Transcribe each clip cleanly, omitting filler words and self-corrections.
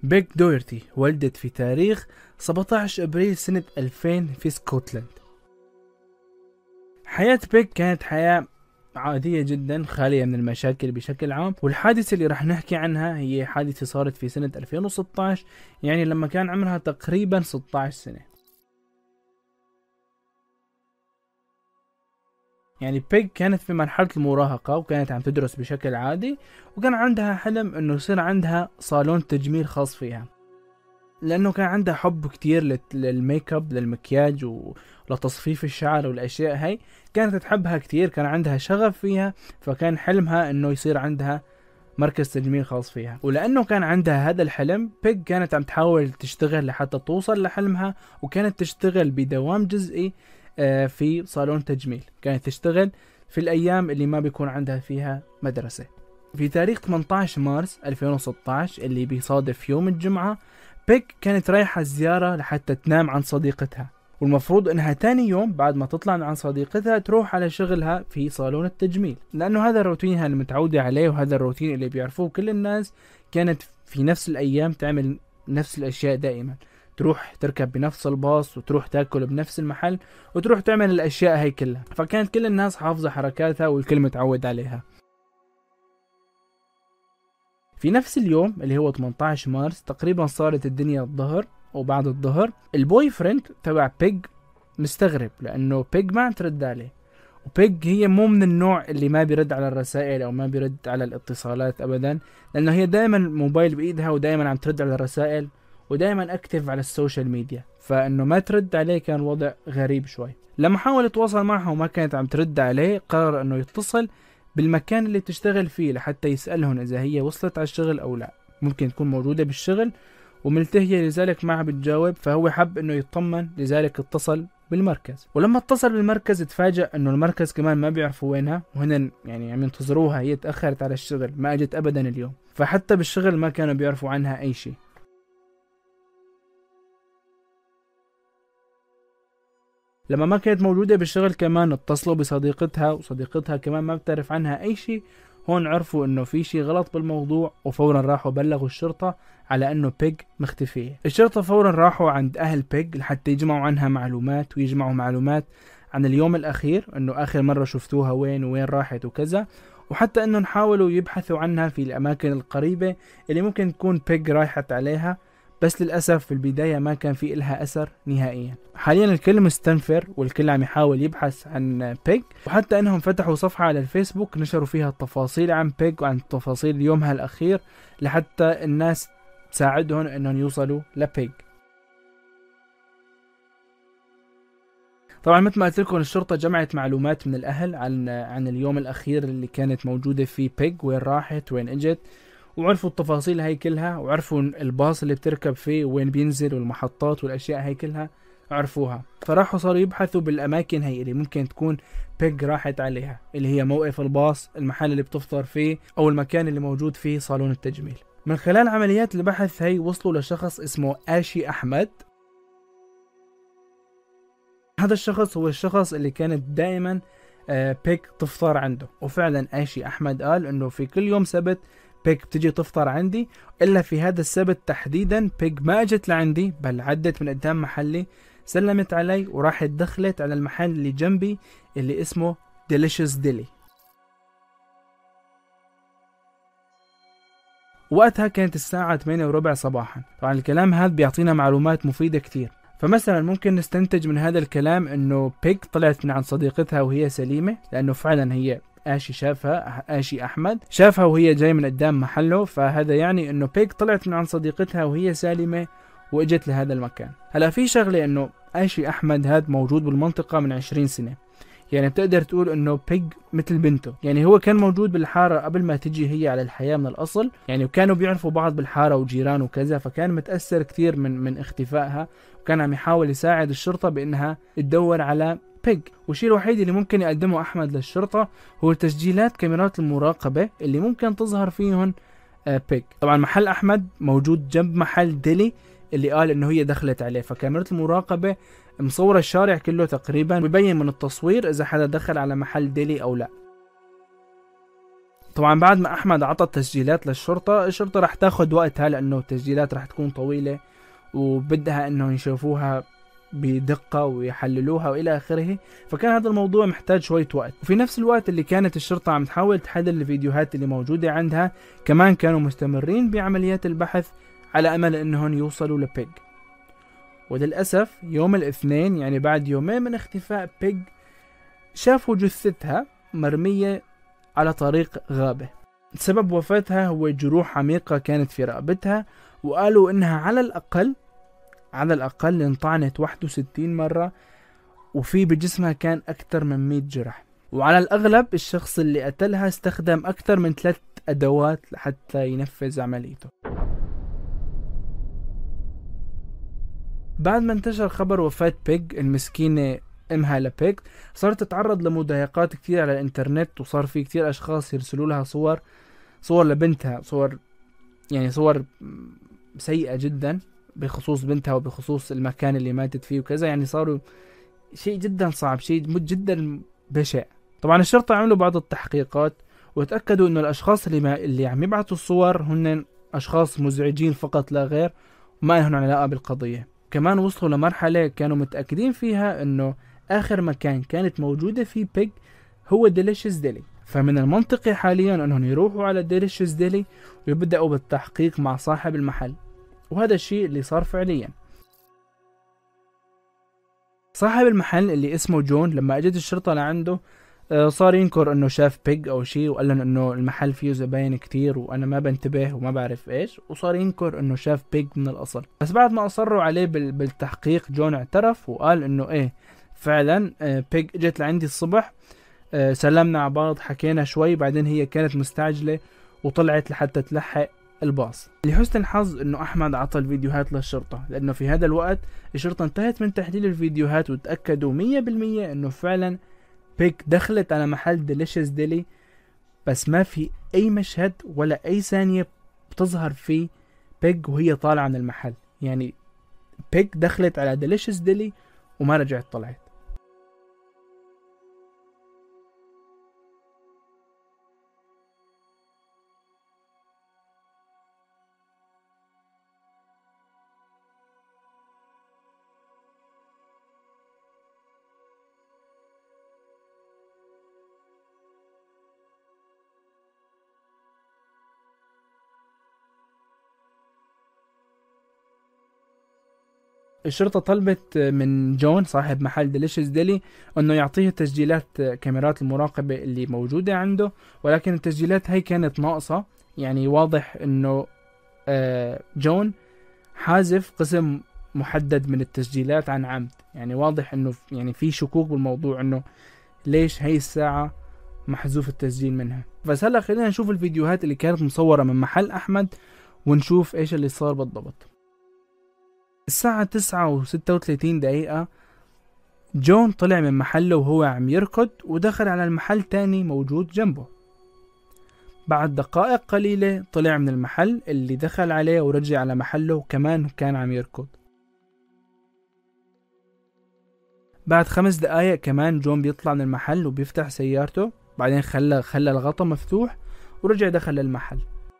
بيج دويرتي ولدت في تاريخ 17 أبريل سنة 2000 في اسكتلند. حياة بيج كانت حياة عادية جدا خالية من المشاكل بشكل عام، والحادثة اللي راح نحكي عنها هي حادثة صارت في سنة 2016، يعني لما كان عمرها تقريبا 16 سنة. يعني بيج كانت في مرحلة المراهقة وكانت عم تدرس بشكل عادي، وكان عندها حلم انه يصير عندها صالون تجميل خاص فيها، لانه كان عندها حب كتير للميك اب، للمكياج ولتصفيف الشعر والاشياء هاي، كانت تحبها كتير، كان عندها شغف فيها، فكان حلمها انه يصير عندها مركز تجميل خاص فيها. ولانه كان عندها هذا الحلم، بيج كانت عم تحاول تشتغل لحتى توصل لحلمها، وكانت تشتغل بدوام جزئي في صالون تجميل، كانت تشتغل في الايام اللي ما بيكون عندها فيها مدرسة. في تاريخ 18 مارس 2016 اللي بيصادف يوم الجمعة، بيج كانت رايحة زيارة لحتى تنام عن صديقتها، والمفروض انها تاني يوم بعد ما تطلع عن صديقتها تروح على شغلها في صالون التجميل، لانه هذا الروتين اللي متعودة عليه وهذا الروتين اللي بيعرفوه كل الناس. كانت في نفس الايام تعمل نفس الاشياء دائما، تروح تركب بنفس الباص وتروح تاكل بنفس المحل وتروح تعمل الاشياء هاي كلها، فكانت كل الناس حافظة حركاتها والكل متعود عليها. في نفس اليوم اللي هو 18 مارس تقريبا صارت الدنيا الظهر، وبعد الظهر البوي فريند تبع بيج مستغرب لانه بيج ما عم ترد عليه، وبيج هي مو من النوع اللي ما بيرد على الرسائل او ما بيرد على الاتصالات ابدا، لانه هي دائما موبايل بايدها ودائما عم ترد على الرسائل ودائما اكتف على السوشيال ميديا، فانه ما ترد عليه كان وضع غريب شوي. لما حاول يتواصل معها وما كانت عم ترد عليه، قرر انه يتصل بالمكان اللي بتشتغل فيه لحتى يسألهم إذا هي وصلت على الشغل أو لا، ممكن تكون موجودة بالشغل وملتهية لذلك ما عم بتجاوب، فهو حب إنه يطمن، لذلك اتصل بالمركز. ولما اتصل بالمركز تفاجأ إنه المركز كمان ما بيعرفوا وينها، وهن يعني عم ينتظروها، هي تأخرت على الشغل ما أجت أبدا اليوم، فحتى بالشغل ما كانوا بيعرفوا عنها أي شيء. لما ما كانت موجودة بالشغل كمان اتصلوا بصديقتها، وصديقتها كمان ما بتعرف عنها أي شيء. هون عرفوا إنه في شيء غلط بالموضوع، وفورا راحوا بلغوا الشرطة على إنه بيج مختفية. الشرطة فورا راحوا عند أهل بيج لحتى يجمعوا عنها معلومات، ويجمعوا معلومات عن اليوم الأخير، إنه آخر مرة شفتوها وين راحت وكذا، وحتى إنه نحاولوا يبحثوا عنها في الأماكن القريبة اللي ممكن تكون بيج رايحت عليها، بس للأسف في البداية ما كان في إلها أثر نهائيا. حاليا الكل مستنفر والكل عم يحاول يبحث عن بيج، وحتى أنهم فتحوا صفحة على الفيسبوك نشروا فيها التفاصيل عن بيج وعن تفاصيل يومها الأخير لحتى الناس تساعدهم أنهم يوصلوا لبيج. طبعا مثل ما قلت لكم، الشرطة جمعت معلومات من الأهل عن اليوم الأخير اللي كانت موجودة فيه بيج، وين راحت وين اجت، وعرفوا التفاصيل هاي كلها، وعرفوا الباص اللي بتركب فيه وين بينزل والمحطات والأشياء هاي كلها عرفوها. فراحوا صاروا يبحثوا بالأماكن هاي اللي ممكن تكون بيج راحت عليها، اللي هي موقف الباص، المحل اللي بتفطر فيه، أو المكان اللي موجود فيه صالون التجميل. من خلال عمليات البحث هاي وصلوا لشخص اسمه آشي أحمد. هذا الشخص هو الشخص اللي كانت دائما بيج تفطر عنده، وفعلا آشي أحمد قال إنه في كل يوم سبت بيج بتجي تفطر عندي، إلا في هذا السبت تحديدا بيج ما أجت لعندي، بل عدت من قدام محلي، سلمت علي وراحت دخلت على المحل اللي جنبي اللي اسمه ديليشيس ديلي. وقتها كانت الساعة 8:15 صباحا. طبعا الكلام هذا بيعطينا معلومات مفيدة كتير، فمثلا ممكن نستنتج من هذا الكلام انه بيج طلعت من عند صديقتها وهي سليمة، لانه فعلا هي آشي شافها، آشي أحمد شافها وهي جاي من قدام محله، فهذا يعني انه بيج طلعت من عند صديقتها وهي سالمة واجت لهذا المكان. هلا في شغلة انه آشي أحمد هذا موجود بالمنطقة من 20 سنة، يعني بتقدر تقول انه بيج مثل بنته، يعني هو كان موجود بالحارة قبل ما تجي هي على الحياة من الاصل، يعني وكانوا بيعرفوا بعض بالحارة وجيران وكذا، فكان متأثر كتير من اختفائها، وكان عم يحاول يساعد الشرطة بانها تدور على بيج. والشيء الوحيد اللي ممكن يقدمه احمد للشرطة هو تسجيلات كاميرات المراقبة اللي ممكن تظهر فيهم بيج. طبعا محل احمد موجود جنب محل ديلي اللي قال انه هي دخلت عليه، فكاميرا المراقبة مصورة الشارع كله تقريبا، بيبين من التصوير اذا حدا دخل على محل ديلي او لا. طبعا بعد ما احمد عطى التسجيلات للشرطة، الشرطة راح تاخد وقتها لانه التسجيلات راح تكون طويلة وبدها انه يشوفوها بدقة ويحللوها والى اخره، فكان هذا الموضوع محتاج شوية وقت. وفي نفس الوقت اللي كانت الشرطة عم تحاول تحلل الفيديوهات اللي موجودة عندها، كمان كانوا مستمرين بعمليات البحث على امل انهم يوصلوا لبيج. وللأسف يوم الاثنين، يعني بعد يومين من اختفاء بيج، شافوا جثتها مرمية على طريق غابة. سبب وفاتها هو جروح عميقة كانت في رقبتها، وقالوا انها على الأقل انطعنت 61 مرة، وفي بجسمها كان أكثر من 100 جرح. وعلى الأغلب الشخص اللي قتلها استخدم أكثر من 3 أدوات لحتى ينفذ عمليته. بعد ما انتشر خبر وفاة بيج المسكينة امها لبيج، صارت تتعرض لمضايقات كتير على الانترنت، وصار في كتير اشخاص يرسلوا لها صور لبنتها، صور سيئة جدا بخصوص بنتها وبخصوص المكان اللي ماتت فيه وكذا. يعني صاروا شيء جدا صعب، شيء جدا بشع. طبعا الشرطة عملوا بعض التحقيقات وتأكدوا انه الاشخاص اللي عم يبعثوا الصور هن اشخاص مزعجين فقط لا غير، وما لهم علاقة بالقضية. كمان وصلوا لمرحلة كانوا متأكدين فيها انه اخر مكان كانت موجودة فيه بيج هو ديليشيس ديلي، فمن المنطقي حاليا انهم يروحوا على ديليشيس ديلي ويبدأوا بالتحقيق مع صاحب المحل. وهذا الشيء اللي صار فعليا. صاحب المحل اللي اسمه جون لما اجت الشرطة لعنده، صار ينكر انه شاف بيج او شيء، وقال لهم انه المحل فيه زباين كتير وانا ما بنتبه وما بعرف ايش، وصار ينكر انه شاف بيج من الاصل. بس بعد ما اصروا عليه بالتحقيق، جون اعترف وقال انه ايه فعلا بيج اجت لعندي الصبح، سلمنا على بعض، حكينا شوي، بعدين هي كانت مستعجلة وطلعت لحتى تلحق الباص. لحسن الحظ انه احمد عطى الفيديوهات للشرطة، لانه في هذا الوقت الشرطة انتهت من تحليل الفيديوهات وتأكدوا 100% انه فعلا بيك دخلت على محل ديليشيس ديلي، بس ما في اي مشهد ولا اي ثانية بتظهر فيه بيك وهي طالعة من المحل. يعني بيك دخلت على ديليشيس ديلي وما رجعت طلعت. الشرطة طلبت من جون صاحب محل ديليشيس ديلي انه يعطيه تسجيلات كاميرات المراقبة اللي موجودة عنده، ولكن التسجيلات هي كانت ناقصة. يعني واضح انه جون حازف قسم محدد من التسجيلات عن عمد. يعني واضح انه يعني في شكوك بالموضوع، انه ليش هي الساعة محذوف التسجيل منها. بس هلا خلينا نشوف الفيديوهات اللي كانت مصورة من محل احمد ونشوف ايش اللي صار بالضبط. الساعة 9:36 جون طلع من محله وهو عم يركض ودخل على المحل تاني موجود جنبه. بعد دقائق قليلة طلع من المحل اللي دخل عليه ورجع على محله وكمان كان عم يركض. بعد 5 دقايق كمان جون بيطلع من المحل وبيفتح سيارته، بعدين خلى الغطا مفتوح ورجع دخل للمحل.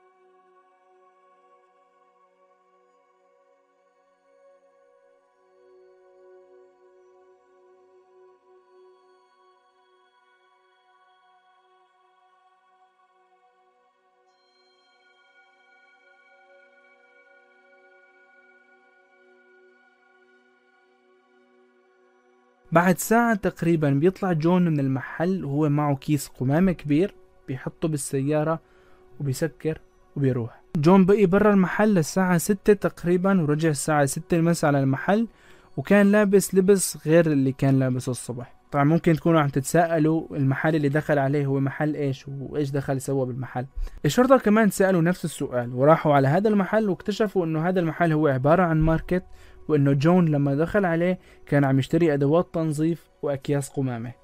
بعد ساعة تقريبا بيطلع جون من المحل وهو معه كيس قمامة كبير، بيحطه بالسيارة وبيسكر وبيروح. جون بقي برا المحل للساعة 6 تقريبا، ورجع الساعة 6 المساء على المحل، وكان لابس لبس غير اللي كان لابسه الصبح. طبعا ممكن تكونوا عم تتساءلوا المحل اللي دخل عليه هو محل ايش، وايش دخل سوى بالمحل. الشرطة كمان سألوا نفس السؤال وراحوا على هذا المحل واكتشفوا انه هذا المحل هو عبارة عن ماركت، وانه جون لما دخل عليه كان عم يشتري ادوات تنظيف واكياس قمامة.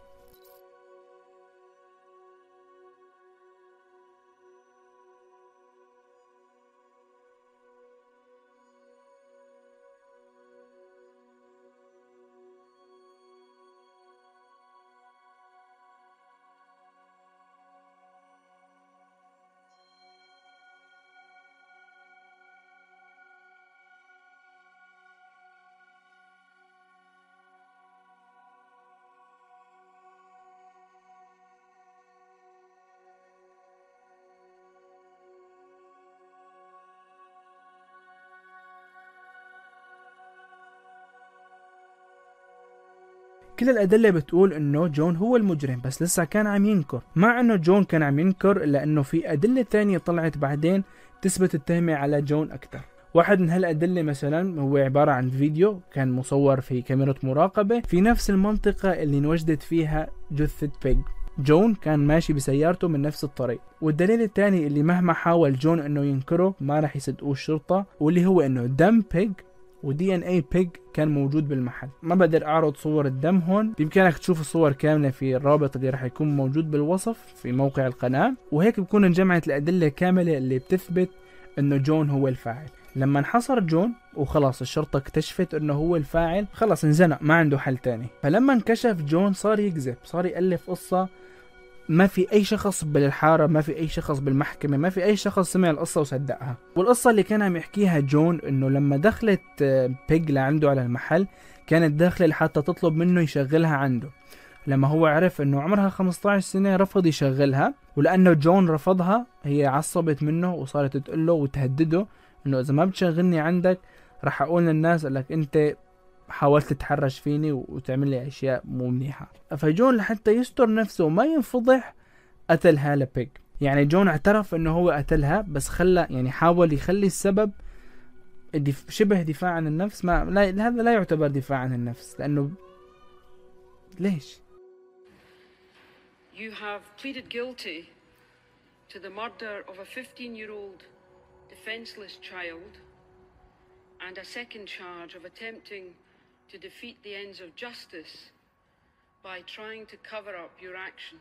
كل الأدلة بتقول إنه جون هو المجرم، بس لسه كان عم ينكر. مع إنه جون كان عم ينكر إلا إنه في أدلة تانية طلعت بعدين تثبت التهمة على جون أكتر. واحد من هالأدلة مثلا هو عبارة عن فيديو كان مصور في كاميرا مراقبة في نفس المنطقة اللي انوجدت فيها جثة بيج. جون كان ماشي بسيارته من نفس الطريق. والدليل الثاني اللي مهما حاول جون انه ينكره ما راح يصدقوه الشرطة، واللي هو انه دم بيج ودي ان اي بيج كان موجود بالمحل. ما بقدر اعرض صور الدم هون، بامكانك تشوف الصور كاملة في الرابط اللي راح يكون موجود بالوصف في موقع القناة. وهيك بكون انجمعت الأدلة كاملة اللي بتثبت انه جون هو الفاعل. لما انحصر جون وخلاص الشرطة اكتشفت انه هو الفاعل، خلاص انزنق ما عنده حل تاني. فلما انكشف جون صار يكذب، صار يألف قصة. ما في اي شخص بالحارة، ما في اي شخص بالمحكمة، ما في اي شخص سمع القصة وصدقها. والقصة اللي كان عم يحكيها جون انه لما دخلت بيج لعنده على المحل كانت داخلة لحتى تطلب منه يشغلها عنده. لما هو عرف انه عمرها 15 سنة رفض يشغلها، ولانه جون رفضها هي عصبت منه وصارت تقله وتهدده انه اذا ما بتشغلني عندك راح اقول للناس لك انت حاولت تتحرش فيني وتعمل لي اشياء مو منيحة. فجون لحتى يستر نفسه وما ينفضح قتل هالة بيج. يعني جون اعترف انه هو قتلها، بس يعني حاول يخلي السبب شبه دفاع عن النفس. هذا لا يعتبر دفاع عن النفس، لانه ليش؟ You have pleaded guilty to the murder of a 15-year-old defenseless child and a second charge of attempting to defeat the ends of justice by trying to cover up your actions.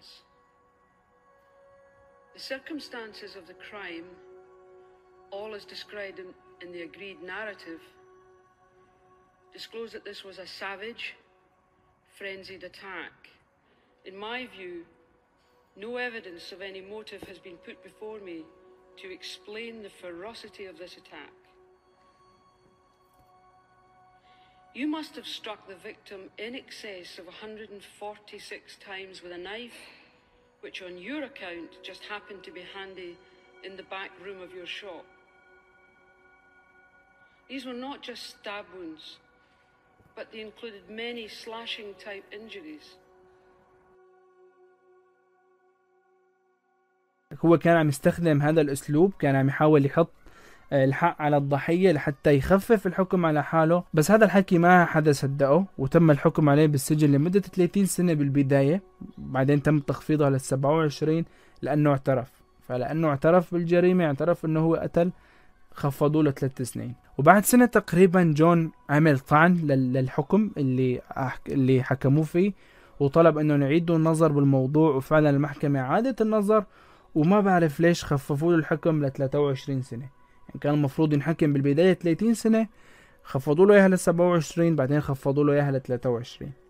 The circumstances of the crime, all as described in the agreed narrative, disclose that this was a savage, frenzied attack. In my view, no evidence of any motive has been put before me to explain the ferocity of this attack. You must have struck the victim in excess of 146 times with a knife, which on your account just happened to be handy in the back room of your shop. These were not just stab wounds, but they included many slashing type injuries. هو كان عم يستخدم هذا الأسلوب، كان عم يحاول يحط الحق على الضحية لحتى يخفف الحكم على حاله. بس هذا الحكي ما حدا صدقه، وتم الحكم عليه بالسجن لمدة 30 سنة بالبداية، بعدين تم تخفيضها لل 27 لأنه اعترف. فلأنه اعترف بالجريمة، اعترف أنه هو قتل، خفضوا له 3 سنين. وبعد سنة تقريبا جون عمل طعن للحكم اللي حكموه فيه، وطلب أنه نعيد النظر بالموضوع. وفعلا المحكمة عادت النظر، وما بعرف ليش خففوا له الحكم ل 23 سنة. يعني كان المفروض ينحكم بالبداية 30 سنة، خفضوا له اياها ل 27، بعدين خفضوا له اياها ل 23.